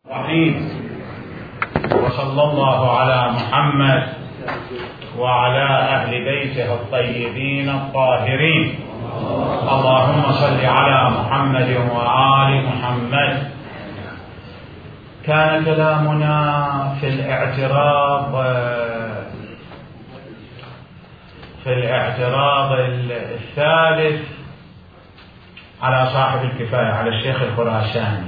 الرحيم. وصلى الله على محمد وعلى أهل بيته الطيبين الطاهرين. اللهم صل على محمد وآل محمد. كان كلامنا في الاعتراض الثالث على صاحب الكفاية، على الشيخ الخراساني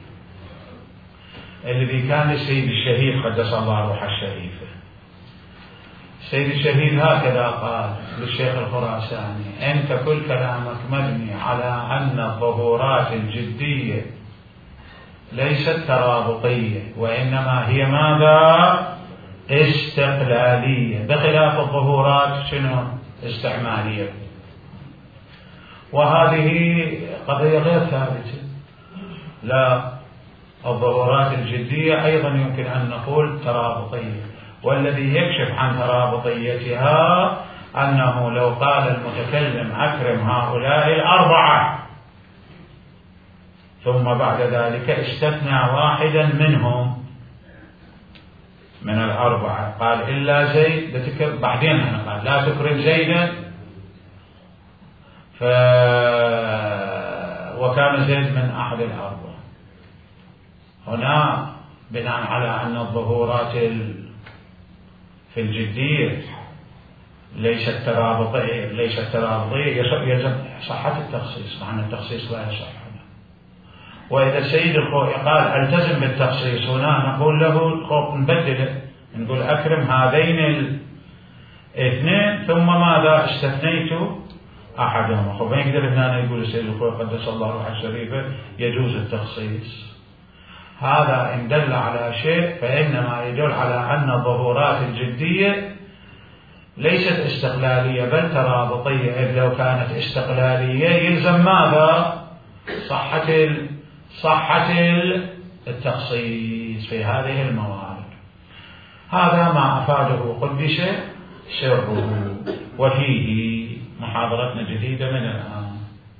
الذي كان السيد الشهيد قدس الله روح الشريفة. السيد الشهيد هكذا قال للشيخ الخراساني: أنت كل كلامك مبني على أن الظهورات الجدية ليست ترابطية، وإنما هي ماذا؟ استقلالية، بخلاف الظهورات شنو؟ استعمالية. وهذه قضية غير ثابتة. لا، الظهورات الجدية أيضا يمكن أن نقول ترابطية، والذي يكشف عن ترابطيتها أنه لو قال المتكلم أكرم هؤلاء الأربعة ثم بعد ذلك استثنى واحدا منهم من الأربعة، قال إلا زيد، بعدين قال لا تكرم زيدا، وكان زيد من أحد الأربعة. هنا بناء على أن الظهورات في الجدية ليست ترابطية يلزم صحة التخصيص، مع أن التخصيص لا يصح. وإذا السيد الخوئي قال التزم بالتخصيص، هنا نقول له نبدله، نقول أكرم هذين الاثنين ثم ماذا؟ استثنيت أحدهم. ما يقدر هنا يقول السيد الخوئي قدس الله روح الشريفة يجوز التخصيص. هذا إن دل على شيء فإنما يدل على أن الظهورات الجدية ليست استقلالية بل ترابطية، إذ لو كانت استقلالية يلزم ماذا؟ صحة التخصيص في هذه الموارد. هذا ما أفاده قدس سره، وفيه محاضرتنا جديدة من الآن.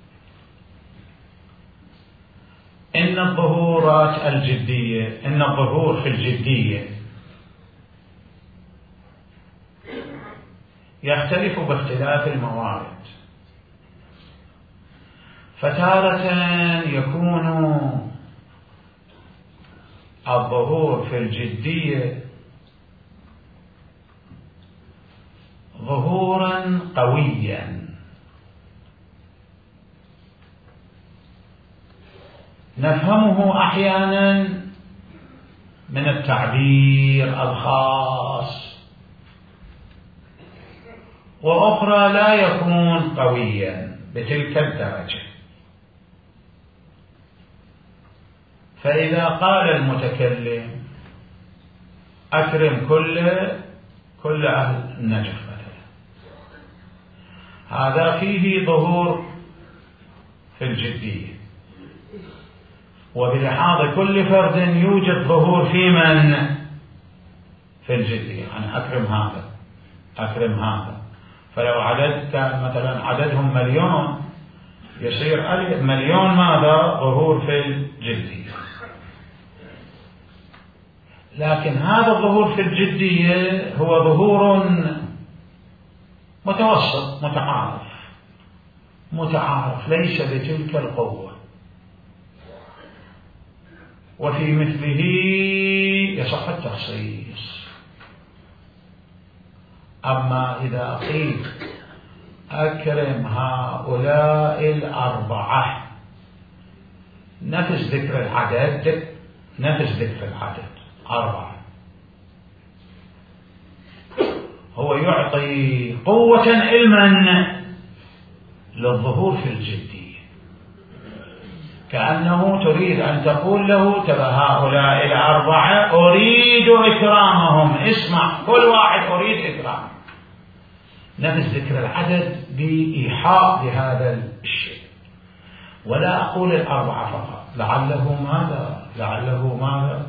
إن الظهور في الجدية يختلف باختلاف الموارد، فتارة يكون الظهور في الجدية ظهورا قويا نفهمه أحيانا من التعبير الخاص، وأخرى لا يكون قويا بتلك الدرجة. فإذا قال المتكلم أكرم كل أهل النجف مثلا، هذا فيه ظهور في الجدية، وبلحاظ كل فرد يوجد ظهور في من؟ في الجدية. يعني أكرم هذا، فلو عدد كان مثلا عددهم 1,000,000 يصير 1,000,000 ماذا؟ ظهور في الجدية. لكن هذا الظهور في الجدية هو ظهور متوسط متعارف ليس بتلك القوة، وفي مثله يصح التخصيص. أما إذا قيل أكرم هؤلاء الأربعة، نفس ذكر العدد 4، هو يعطي قوة علما للظهور في الجدية، كأنه تريد أن تقول له تبع هؤلاء الأربعة أريد إكرامهم، اسمع كل واحد أريد إكرامه. نفس ذكر العدد بإيحاء بهذا الشيء. ولا أقول الأربعة فقط، لعله ماذا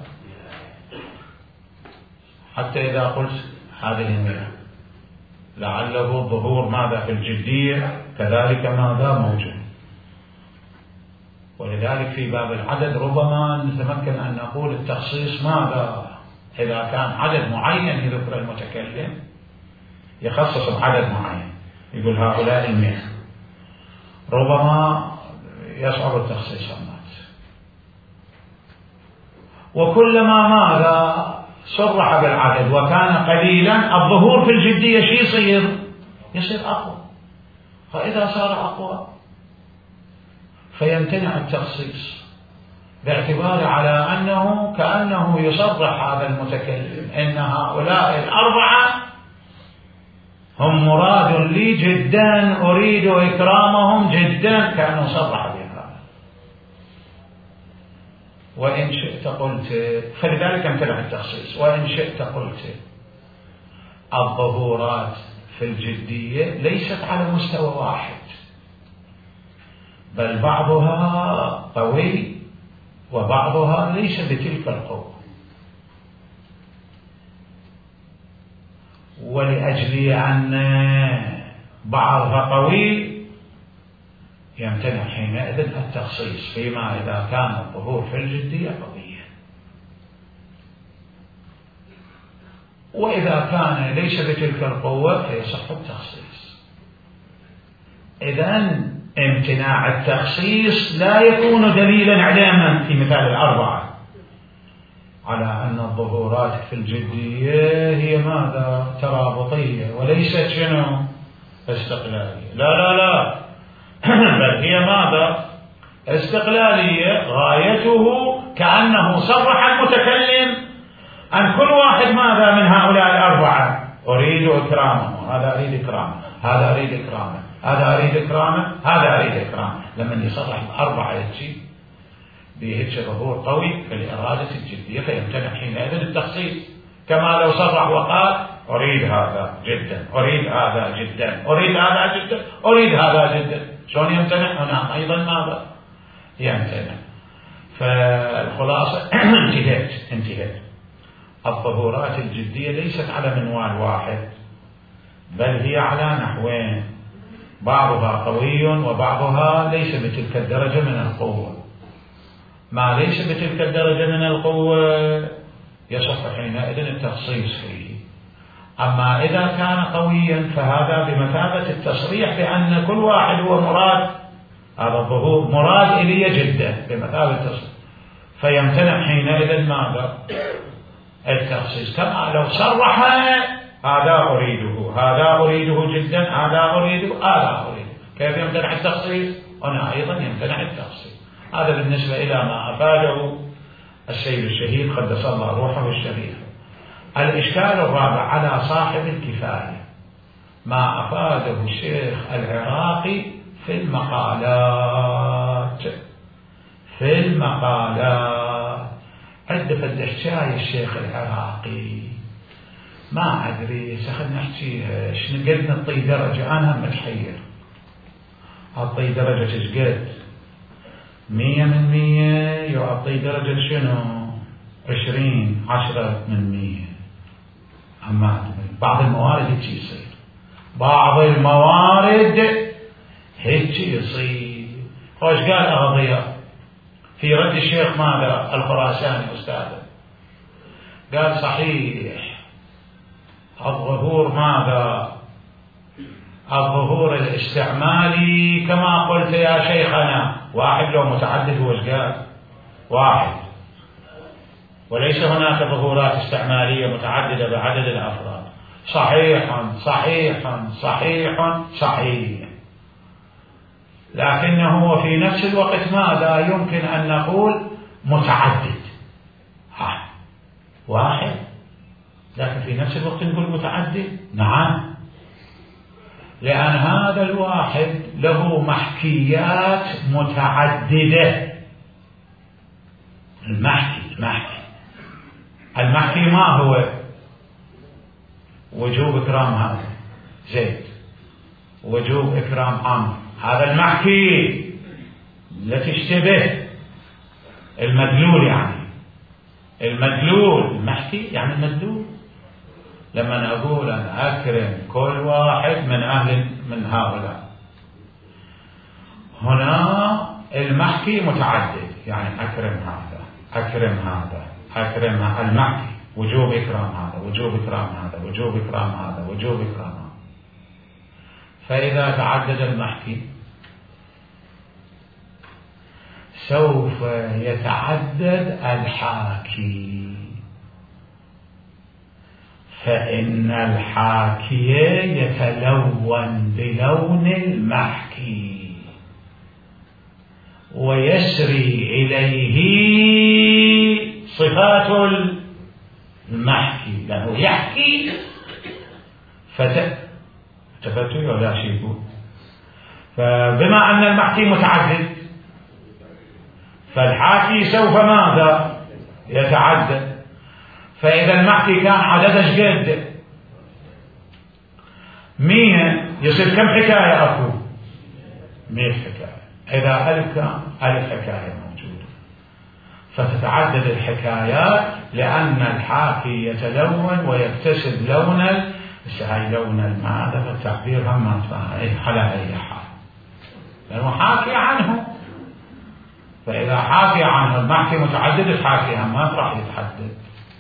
حتى إذا قلت هذه 100 لعله الظهور ماذا في الجدية كذلك ماذا موجود. ولذلك في باب العدد ربما نتمكن أن نقول التخصيص ماذا؟ إذا كان عدد معين يذكر المتكلم يخصص بعدد معين، يقول هؤلاء 100، ربما يصعب التخصيص الناس. وكلما ماذا صرح بالعدد وكان قليلا، الظهور في الجدية شي يصير أقوى. فإذا صار أقوى فيمتنع التخصيص، باعتبار على أنه كأنه يصرح هذا المتكلم إن هؤلاء 4 هم مراد لي جدا، أريد إكرامهم جدا، كأنه صرح بهذا. وإن شئت قلت، فلذلك امتنع التخصيص. وإن شئت قلت الظهورات في الجدية ليست على مستوى واحد، بل بعضها قوي وبعضها ليس بتلك القوة. ولأجل أن بعضها قوي يمتنع حينئذ التخصيص فيما إذا كان الظهور في الجدية قويا. وإذا كان ليس بتلك القوة فيصح التخصيص. إذن امتناع التخصيص لا يكون دليلا علما في مثال 4 على أن الظهورات في الجدية هي ماذا؟ ترابطية وليست شنو؟ استقلالية. لا لا لا، بل هي ماذا؟ استقلالية. غايته كأنه صرح المتكلم أن كل واحد ماذا من هؤلاء 4 أريد إكرامه، هذا أريد إكرامه، هذا أريد إكرامه، هذا أريد إكرامه، هذا أريد إكرامه. لما يصرح 4 يجي بهيك ظهور قوي في الإرادة الجدية فيمتنع حينئذ التخصيص. كما لو صرح وقال أريد هذا جدا، أريد هذا جدا، أريد هذا جدا، أريد هذا جدا، شلون يمتنع؟ هنا أيضا ماذا؟ يمتنع. فالخلاصة انتهت. الظهورات الجدية ليست على منوال واحد، بل هي على نحوين، بعضها قوي وبعضها ليس بتلك الدرجة من القوة. ما ليس بتلك الدرجة من القوة يصح حينئذ التخصيص فيه. أما إذا كان قويا فهذا بمثابة التصريح بأن كل واحد هو مراد، هذا الظهور مراد إلي جدا بمثابة التصريح، فيمتنع حينئذ ماذا؟ التخصيص. كما لو صرح هذا أريده، هذا أريده جدا، هذا أريده، هذا أريده، كيف يمتنع التخصيص؟ هنا أيضا يمتنع التخصيص. هذا بالنسبة إلى ما أفاده السيد الشهيد قدس الله روحه الشريف. الإشكال الرابع على صاحب الكفاية ما أفاده الشيخ العراقي في المقالات. عد فدش جاي الشيخ العراقي ما أدري خلنا نحكيها شنو قد نعطي درجة. أنا هم متحير أعطي درجة ايش قد 100 من 100 يعطي درجة شنو 20 10 من 100. أما بعض الموارد هيك يصير، بعض الموارد هيك يصير. خوش قال أغضياء في رد الشيخ ماذا الخراساني أستاذه، قال صحيح الظهور ماذا؟ الظهور الاستعمالي كما قلت يا شيخنا واحد لو متعدد هو ايش قال؟ واحد، وليس هناك ظهورات استعمالية متعددة بعدد الأفراد. صحيح صحيح صحيح صحيح، لكنه في نفس الوقت ماذا يمكن أن نقول متعدد واحد، لكن في نفس الوقت نقول متعدد. نعم، لأن هذا الواحد له محكيات متعددة. المحكي ما هو؟ وجوب إكرام هذا زيد، وجوب إكرام عمرو، هذا المحكي لا تشتبه المدلول، يعني المدلول المحكي يعني المدلول. لما نقول أن أكرم كل واحد من أهل من هؤلاء، هنا المحكي متعدد، يعني أكرم هذا أكرم هذا أكرم هذا، المحكي وجوب إكرام هذا وجوب إكرام هذا وجوب إكرام هذا وجوب إكرام هذا. فإذا تعدد المحكي سوف يتعدد الحاكي، فإن الحاكي يتلون بلون المحكي ويسري إليه صفات المحكي، لأنه يحكي تفتوي ولا شيء يقول. فبما أن المحكي متعدد فالحاكي سوف ماذا يتعدد. فإذا المحكي كان عددش قد 100 يصير كم حكاية أكو 100 حكاية. إذا ألف كان ألف حكاية موجودة، فتتعدد الحكايات لأن الحاكي يتلون ويكتسب لون هاي لون الماذا، فالتعبير هم ما على أي حال لأنه حاكي عنه. فإذا حاكي عنه المحكي متعدد، الحاكي هم ما راح يتحدد.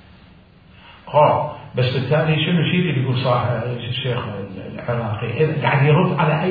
بس بالتالي شنو الشيء اللي يقول صاحب الشيخ العراقي قاعد يرد على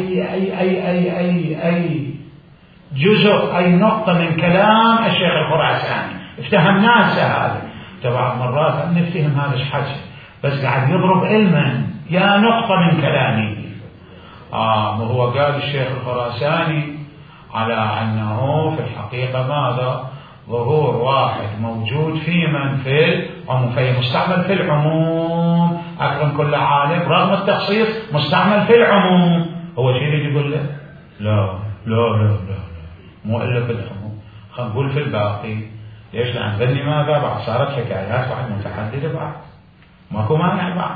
أي جزء أي نقطة من كلام الشيخ الخراساني افتهمناه هذا. بعض مرات نفتهم هذا الحكي بس قاعد يضرب علما يا نقطة من كلامه. ما هو قال الشيخ الخراساني على أنه في الحقيقة ماذا ظهور واحد موجود في من في العموم، في مستعمل في العموم. أكرم كل عالم رغم التخصيص مستعمل في العموم. هو شيء اللي يقول له لا لا لا لا مو إلا في العموم، خلينا نقول في الباقي. ليش؟ لأن ذني ماذا بعد صارت حكايات بعد متعددة بعد ماكو مانع بعد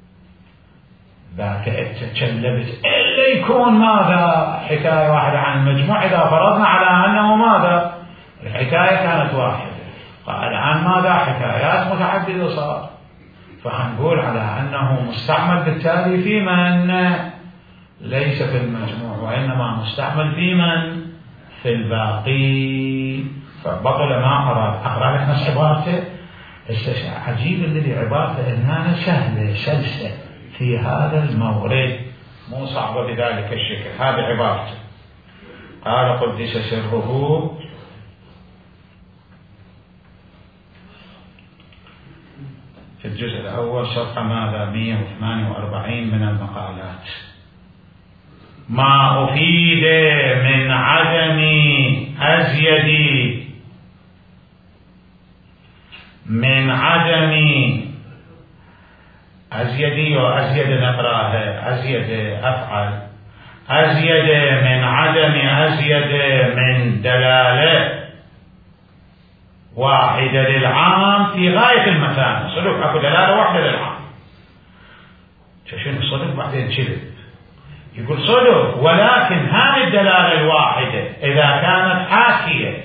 ذاك تشلبت إلا يكون ماذا حكاية واحدة عن المجموع. إذا فرضنا على أنه ماذا الحكاية كانت واحدة، الآن ماذا حكايات متعددة صار، فهنقول على أنه مستعمل بالتالي في من ليس في المجموع وإنما مستعمل في من في الباقي. فبطل ما أراد أقرأ لك نفس عبارته. عجيب الذي عبارته إنها سهلة سلسة في هذا المورد، مو صعبة بذلك الشكل. هذه عبارته. قال قدس سره في الجزء الأول صفحة ماذا 148 من المقالات: ما أفيد من عدم أزيد وأزيد نقراها أزيد أفعل أزيد من عدم أزيد من دلالة واحدة للعام في غاية المتانة. صدق أكو دلالة واحدة للعام. شنو صدق؟ بعدين كذب يقول صدق، ولكن هذه الدلالة الواحدة إذا كانت حاكية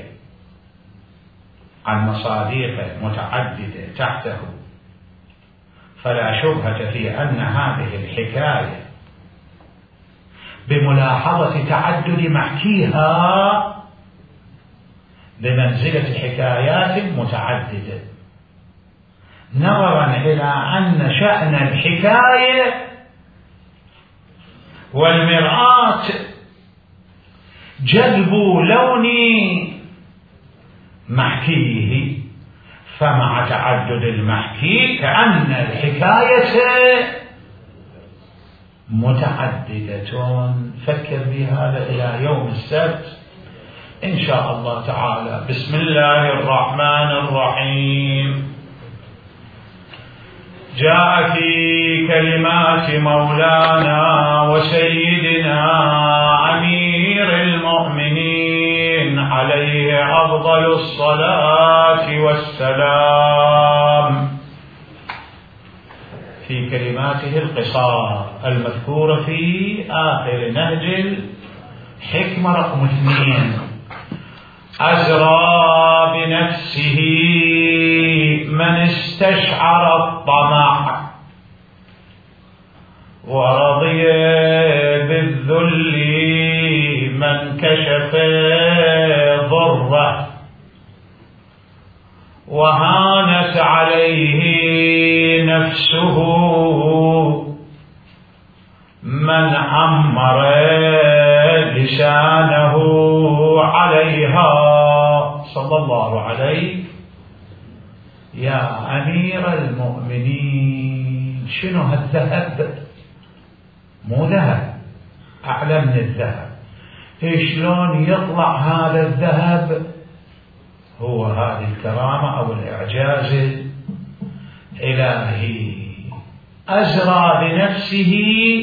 عن مصاديق متعددة تحته فلا شبهة في أن هذه الحكاية بملاحظة تعدد محكيها بمنزلة حكايات متعددة، نظرا إلى أن شأن الحكاية والمرآة جلب لون محكيه، فمع تعدد المحكي كأن الحكاية متعددة. فكر بهذا إلى يوم السبت إن شاء الله تعالى. بسم الله الرحمن الرحيم. جاء في كلمات مولانا وسيدنا أمير المؤمنين عليه أفضل الصلاة والسلام في كلماته القصار المذكورة في آخر نهج الحكمة رقم 2: أزرى بنفسه من استشعر الطمع، ورضي بالذل من كشف هانت عليه نفسه من أمر لسانه عليها. صلى الله عليه. يا أمير المؤمنين، شنو هالذهب؟ مو ذهب، أعلى من الذهب. شلون يطلع هذا الذهب؟ هو هذه الكرامة أو الإعجاز الإلهي. أزرى بنفسه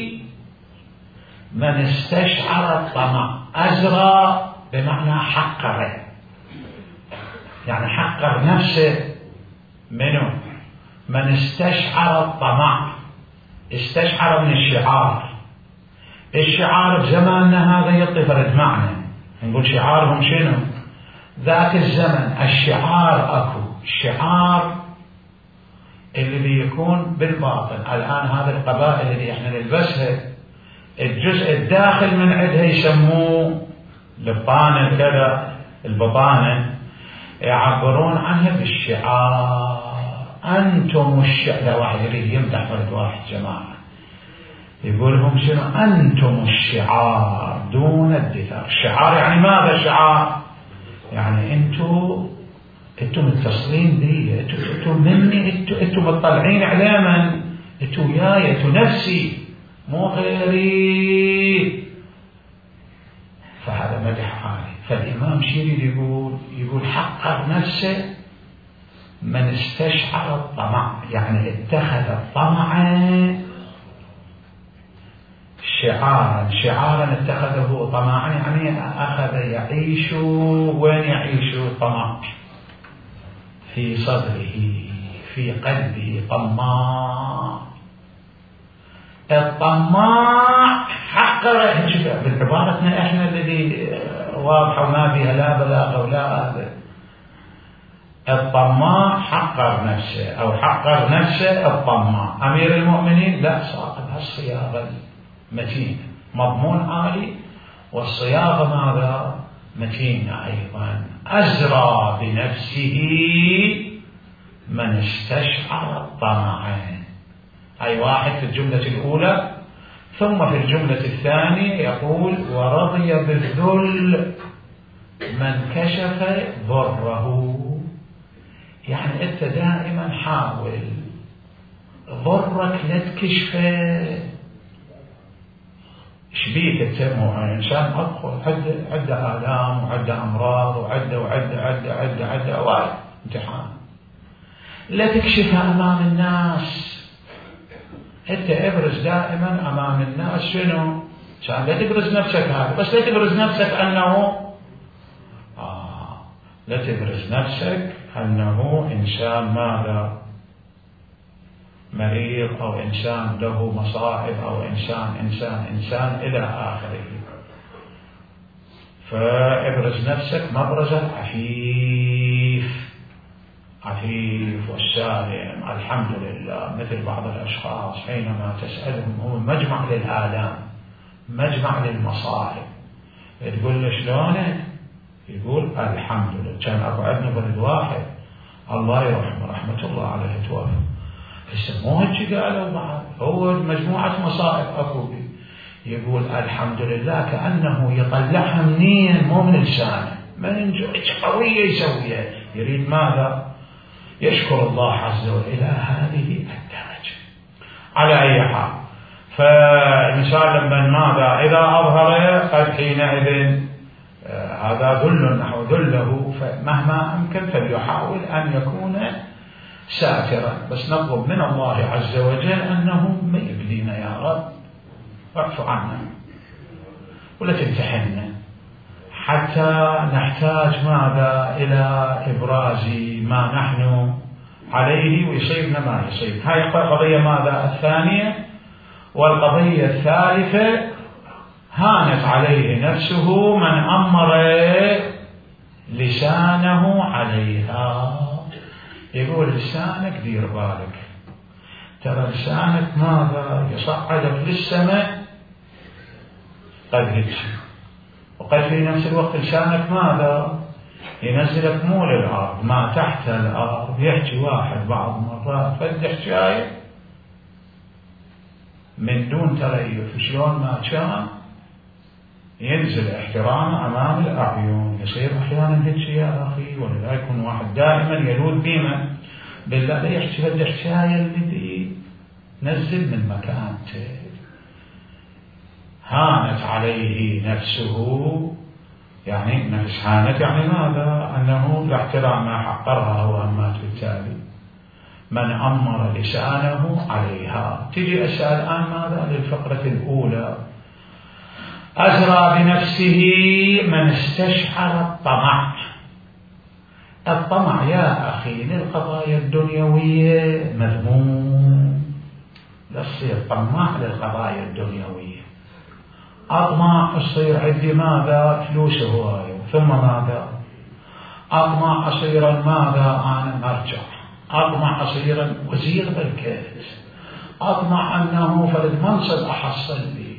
من استشعر الطمع. أزرى بمعنى حقر، يعني حقر نفسه. منه؟ من استشعر الطمع. استشعر من الشعار. الشعار بزماننا هذا يعطي فرد معنى. نقول شعارهم شنو؟ ذاك الزمن الشعار اكو، الشعار اللي بيكون بالباطن. الان هذه القبائل اللي احنا نلبسها الجزء الداخل من عندها يسموه البطانه كذا، البطانه يعبرون عنها بالشعار. انتم الشعار. لا واحد يريد يمدح فرد واحد جماعه يقول لهم شنو؟ انتم الشعار دون الدثار. الشعار يعني ماذا الشعار؟ يعني انتم متصلين بي، انتم مني، انتم مطلعين على من؟ انتم وياي، انتم نفسي مو غيري. فهذا مدح عالي. فالإمام شيري يقول حقر نفسه من استشعر الطمع، يعني اتخذ الطمع شعارا اتخذه طمعا، يعني أخذ يعيش. وين يعيش الطمع؟ في صدره، في قلبه. طماع. الطماع حقر. بعبارتنا احنا الذي واضحه وما فيها لا بلاغه ولا هذا. الطماع حقر نفسه، او حقر نفسه الطماع. امير المؤمنين لا، صاحب هالصياغه متينه، مضمون عالي والصياغه ماذا؟ متينه ايضا. ازرى بنفسه من استشعر الطمع. أي واحد في الجملة الأولى. ثم في الجملة الثانية يقول ورضي بالذل من كشف ضره. يعني أنت دائما حاول ضرك لا تكشفه. شبيك أنت؟ إنسان أدخل عنده آلام وعنده أمراض وعنده وايد امتحان، لا تكشفها أمام الناس. انت ابرز دائما امام الناس شنو؟ عشان لا تبرز نفسك هذا، بس لا تبرز نفسك انه لا تبرز نفسك انه انسان ماذا؟ مريض، او انسان له مصائب، او انسان الى اخره. فابرز نفسك مبرز العفيف والسالم. الحمد لله. مثل بعض الأشخاص حينما تسألهم هو مجمع للآلام، مجمع للمصائب، تقول له شلونك؟ يقول الحمد لله. كان أبو عندنا بلد واحد الله يرحمه رحمة الله عليه توفى، هسه مو هيك قالوا بعد، هو مجموعة مصائب أكو بي. يقول الحمد لله كأنه يطلعها منين؟ مو من لسانه، من قوية يسويها. يريد ماذا؟ يشكر الله عز وجل إلى هذه الدرجة. على أي حال، فالإنسان لما ماذا؟ إذا أظهر قد حينئذ هذا ذل نحو ذله، فمهما أمكن فليحاول أن يكون ساترا. بس نطلب من الله عز وجل أنه ما يبلينا يا رب، اعف عنا ولا تمتحنا، حتى نحتاج ماذا؟ إلى إبراز ما نحن عليه ويصيبنا ما يصيب. هاي قضية ماذا؟ الثانية. والقضية الثالثة هانت عليه نفسه من أمر لسانه عليها. يقول لسانك دير بالك، ترى لسانك ماذا؟ يصعدك للسماء قد هيك، وقد في نفس الوقت لسانك ماذا؟ ينزلك مو للأرض، ما تحت الأرض. يحكي واحد بعض مرات فتح شاي من دون تريث، شلون ما كان ينزل احترامه أمام الأعين. يصير أحيانا هيك يا أخي، ولا يكون واحد دائما يلوذ بيمن بالله يحكي فتح شاي اللي نزل من مكانته. هانت عليه نفسه، يعني نفس هانت يعني ماذا؟ أنه الاحترام ما حقرها وأمات. بالتالي من أمر لسانه عليها. تجي أسأل الآن ماذا للفقرة الأولى. أزرى بنفسه من استشعر الطمع. الطمع يا أخي للقضايا الدنيوية مذموم، لا تصير طماع للقضايا الدنيوية. أطمع أصير عندي ماذا؟ فلوس هواية، ثم ماذا؟ أطمع أصير ماذا؟ أنا مرجع. أطمع أصير وزير بالكيس. أطمع أنه فرد منصب أحصل لي.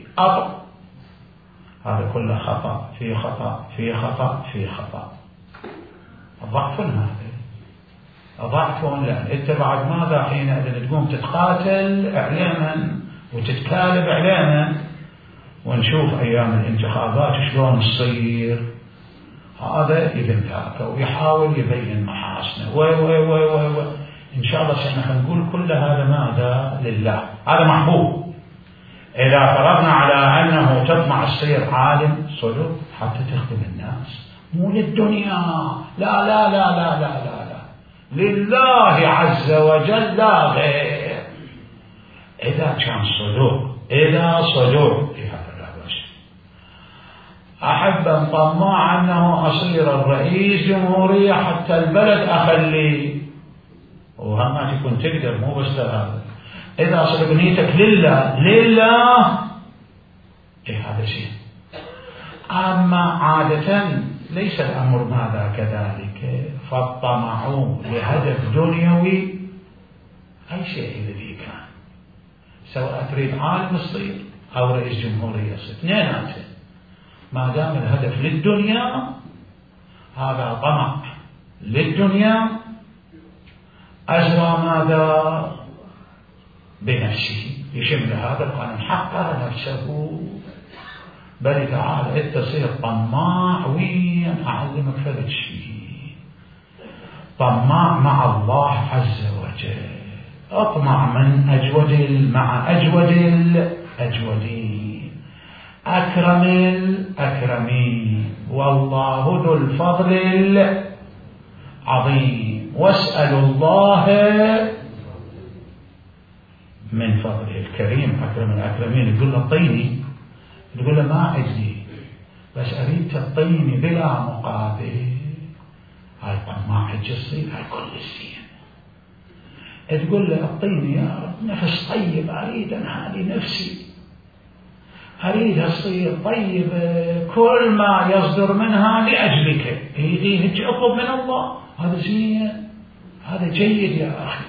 هذا كله خطأ في خطأ في خطأ في خطأ. ضعف هذا ضعف، لأن أنت بعد ماذا حين تقوم تتقاتل إعلاما وتتكالب إعلاما. ونشوف أيام الانتخابات شلون تصير. هذا يبين ذاك ويحاول يبين محاسنه و إن شاء الله سنحن نقول كل هذا ماذا؟ لله. هذا محبوب. إذا فرضنا على أنه تطمع تصير عالم صدق حتى تخدم الناس، مو للدنيا. لا لا لا لا لا لا, لا. لله عز وجل لا غير. إذا كان صدق، إذا صدق في هذا الرأس. أحب أن طمع أنه أصير الرئيس جمهورية حتى البلد أخلي، وهم تكون تقدر مو بس هذا. إذا صدق نيتك لله لله هذا شيء. أما عادة ليس الأمر ماذا كذلك. فالطمع لهدف دنيوي أي شيء الذي كان، سواء تريد عالم تصير أو رئيس جمهورية تصير، اثنيناتهم ما دام الهدف للدنيا هذا طمع للدنيا. أجرى ماذا؟ بنفسه. يشمل هذا القانون حقر نفسه. بل تعال انت تصير طماع. وين أعلمك فلت شيء؟ طماع مع الله عز وجل. اطمع من أجود مع أجود الأجودين، أكرم الأكرمين، والله ذو الفضل العظيم. واسألوا الله من فضله الكريم. أكرم الأكرمين. يقول له طيني، يقول له ما عندي بس أريد تطيني بلا مقابل. هاي طماع الجسيم، هاي كل السين. تقول له اعطيني يا رب نفس طيب، أريد أن هذه نفسي أريدها تصير طيبة، كل ما يصدر منها لأجلك. هيك أطلب من الله. هذا زين، هذا جيد يا أخي.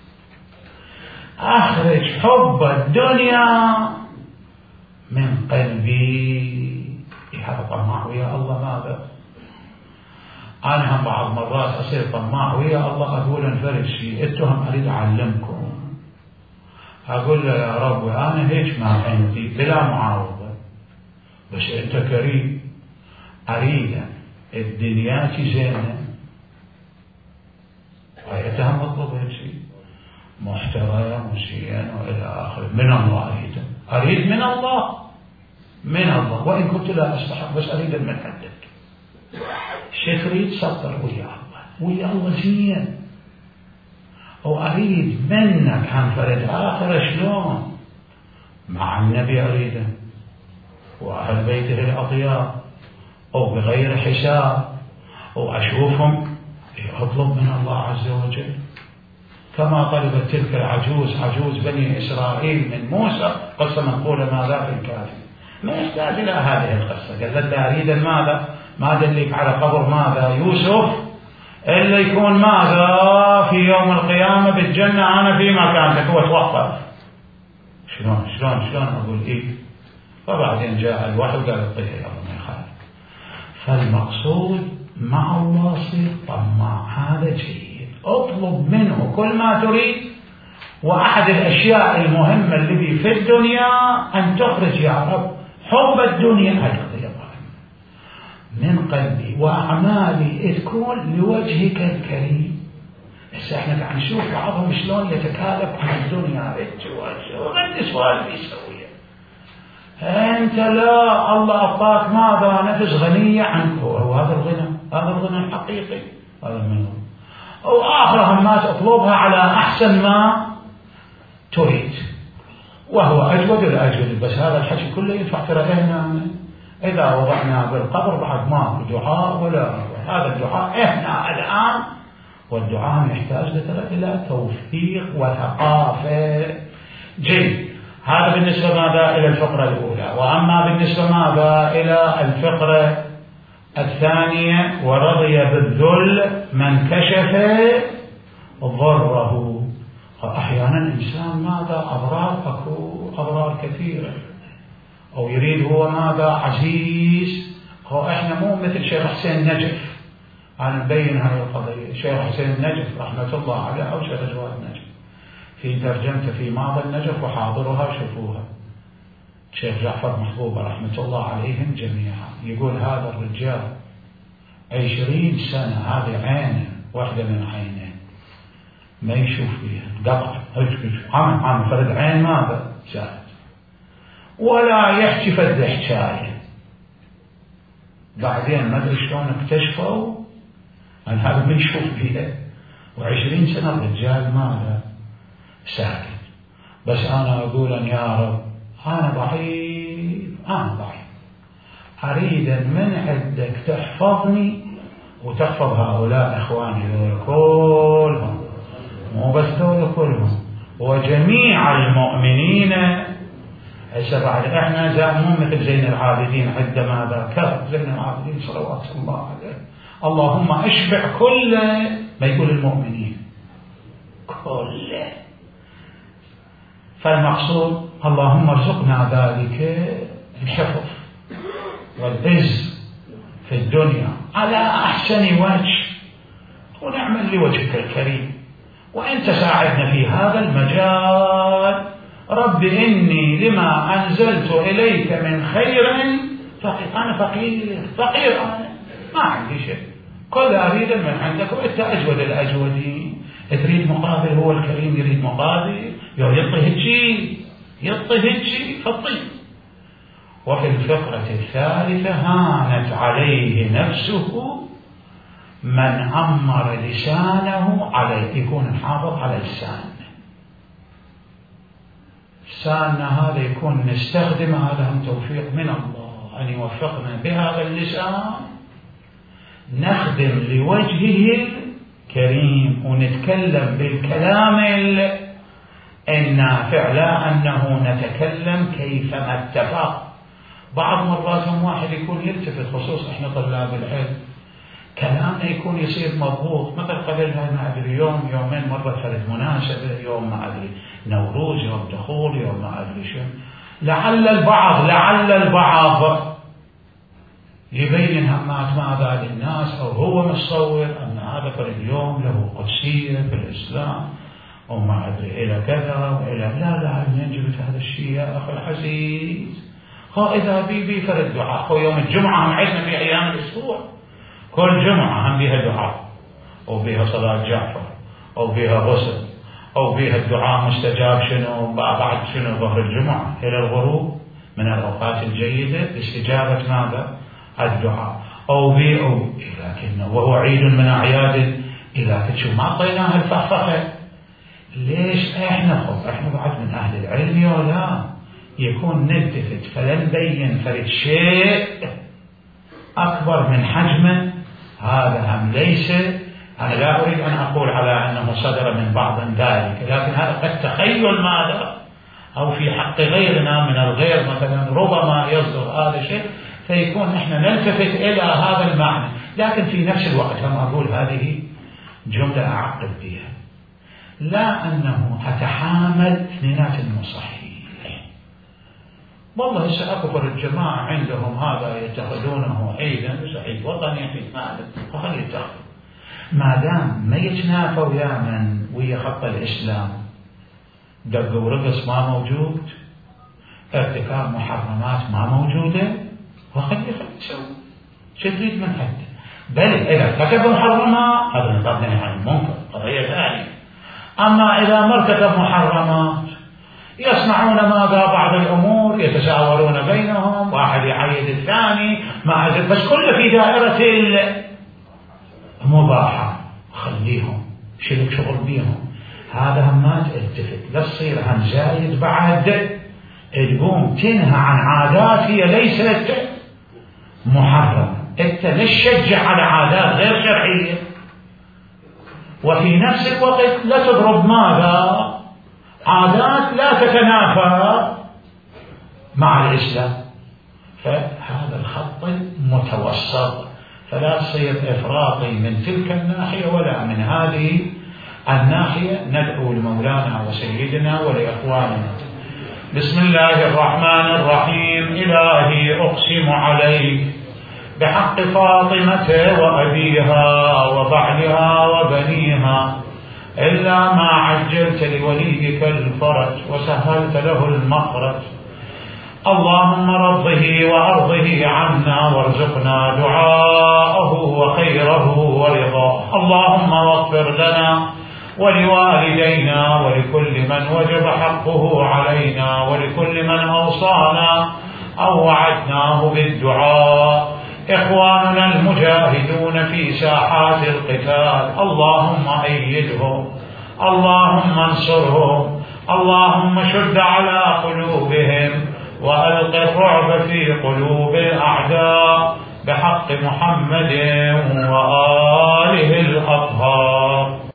أخرج حب الدنيا من قلبي. هذا طماع ويا الله. ماذا؟ أنا هم بعض مرات أصير طماع ويا الله. أقول انفرد شيء أنتم أريد أعلمكم. أقول له يا رب أنا هيك ما عندي بلا معارضة، بس أنت كريم أريد الدنيا زينة. أيتهم أطلب هيك شيء محترم وزين وإلى آخره. من الله أريد من الله من الله، وإن كنت لا أستحق بس أريد من عندك. شيء تريد سطر ويا الله، ويا الله زين. وأريد منك عن فرد آخر شلون مع النبي أريده وأهل بيته الأطيار أو بغير حساب، وأشوفهم أطلب من الله عز وجل كما طلبت تلك العجوز، عجوز بني إسرائيل من موسى. قصة منقولة ماذا في الكافي، ما يحتاج إلى هذه القصة. قال له أريد ماذا؟ ما دلك على قبر ماذا يوسف إلا يكون ماذا في يوم القيامة بالجنة أنا في مكانك. هو توقف شلون أقول إيه. فبعدين جاء الوحي وقال اطيح يا الله ما يخالف. فالمقصود مع الله صير طماع، هذا جيد، اطلب منه كل ما تريد. وأحد الأشياء المهمة اللي في الدنيا أن تخرج يا رب حب الدنيا من قلبي وأعمالي تكون لوجهك الكريم. بس احنا قاعد نشوف بعضهم شلون يتكالب عن الدنيا، وغير سؤال بيسويه انت لا الله اعطاك ماذا نفس غنية عنك، وهذا الغنى، هذا الغنى الحقيقي، هذا منه. او اخرهم ما تطلبها على احسن ما تريد وهو اجود الاجود. بس هذا الحكي كله ينفع ترى احنا اذا وضعنا بالقبر بعد ما دعاء ولا هذا الدعاء احنا الان، والدعاء يحتاج إلى توفيق وثقافة. جيد، هذا بالنسبة ماذا إلى الفقرة الأولى. وأما بالنسبة ماذا إلى الفقرة الثانية، ورضي بالذل من كشف ضره. أحيانا الإنسان ماذا أضرار كثيرة، أو يريد هو ماذا عزيز. إحنا مو مثل شيخ حسين نجف، أنا نبين هذه القضية. شيخ حسين النجف رحمة الله عليه أو شيخ جواد النجف في ترجمته في ماضي النجف وحاضرها شوفوها. شيخ جعفر محبوب رحمة الله عليهم جميعا يقول هذا الرجال 20 سنة هذه عينه واحدة من عينه ما يشوف فيها، قطع عام فرد عين ماذا شاهد، ولا يحكي فد حكاية. بعدين ما ادري شلون اكتشفوا أن هذا ما يشوف فيها، و20 سنة الرجال ماذا ساكت. بس أنا أقول يا رب أنا ضعيف، أريد من عندك تحفظني وتحفظ هؤلاء إخواني كلهم، مو بس كلهم، وجميع المؤمنين. هسه بعد احنا مو مثل زين العابدين عندما ذكر زين العابدين صلوات الله عليه اللهم اشبع كل ما يقول المؤمنين كله. فالمقصود اللهم ارزقنا ذلك الحفظ والعز في الدنيا على احسن وجه، ونعمل لوجهك الكريم، وانت ساعدنا في هذا المجال. رب إني لما أنزلت إليك من خير فقير. أنا فقير أنا ما عندي شيء، كل أريد من عندك، وإنت أجود الأجودين. تريد مقابل، هو الكريم يريد مقابل، يعطي هيجي فطيب. وفي الفقرة الثالثة هانت عليه نفسه من أمر لسانه عليه، يكون محافظ على لسانه. لساننا هذا يكون نستخدم، هذا هم توفيق من الله أن يوفقنا بهذا اللسان نخدم لوجهه الكريم، ونتكلم بالكلام النافع، لا أنه نتكلم كيفما اتفق. بعض مرات واحد يكون يلتفت، خصوصا احنا طلاب العلم، كلامنا يكون يصير مضبوط. مثل قبل ما أدري يومين مرة فرد مناسبة، يوم ما أدري نوروز، يوم دخول، يوم ما أدري شو، لعل البعض يبين همات ماذا للناس، أو هو متصور أن هذا فرد يوم له قدسية في الإسلام وما أدري إلى كذا وإلى لا ينجبت هذا الشيء يا أخي العزيز. إذا بي فرد دعاء، يوم الجمعة هم عندنا في أيام الأسبوع، كل جمعة هم بها دعاء، أو بها صلاة جعفر، أو بها غسل، أو بها الدعاء مستجاب شنو بعد شنو ظهر الجمعة إلى الغروب، من الأوقات الجيدة استجابة ماذا الدعاء. أو لكنه وهو عيد من أعياد، إذا كنت ما أعطيناها الفخفخة ليش احنا بعد من أهل العلم ولا يكون نلتفت فلن بين فرد شيء أكبر من حجمه. هذا هم ليس، أنا لا أريد أن أقول على أنه صدر من بعض ذلك، لكن هذا قد تخيل ماذا، أو في حق غيرنا من الغير مثلا ربما يصدر هذا الشيء، فيكون إحنا نلتفت إلى هذا المعنى. لكن في نفس الوقت لما أقول هذه جملة أعقد بها، لا أنه أتحامل اثنينات صحيح، والله سأكبر الجماعة عندهم هذا يتخذونه عيدا عيد وطني عيد فخلي يتخذ، ما دام ما يتنافى ويا من ويا خط الإسلام، دق ورقص ما موجود، ارتكاب محرمات ما موجودة، وخلي يسوي شو تريد من حد. بل إذا ارتكب محرمات هذا نقدم عن المنكر قضية ثانية. أما إذا ما ارتكب محرمات يصنعون ماذا بعض الأمور، يتشاورون بينهم، واحد يعيد الثاني بس كله في دائرة المباحة، خليهم شلك شغل بيهم. هذا هم ما تلتفت لا تصير هم زايد بعد تقوم تنهى عن عادات هي ليست محرمة. انت ليش تشجع على عادات غير شرعية وفي نفس الوقت لا تضرب ماذا عادات لا تتنافى مع الإسلام. فهذا الخط المتوسط، فلا تصير إفراطي من تلك الناحية ولا من هذه الناحية. ندعو لمولانا وسيدنا ولإخواننا. بسم الله الرحمن الرحيم. إلهي أقسم عليك بحق فاطمة وأبيها وبعلها وبنيها، إلا ما عجلت لوليك الفرج وسهلت له المخرج، اللهم رضه وأرضه عنا وارزقنا دعاءه وخيره ورضاه. اللهم واغفر لنا ولوالدينا ولكل من وجب حقه علينا ولكل من أوصانا أو وعدناه بالدعاء. إخواننا المجاهدون في ساحات القتال اللهم أيدهم، اللهم انصرهم، اللهم شد على قلوبهم وألق الرعب في قلوب الأعداء بحق محمد وآله الأطهار.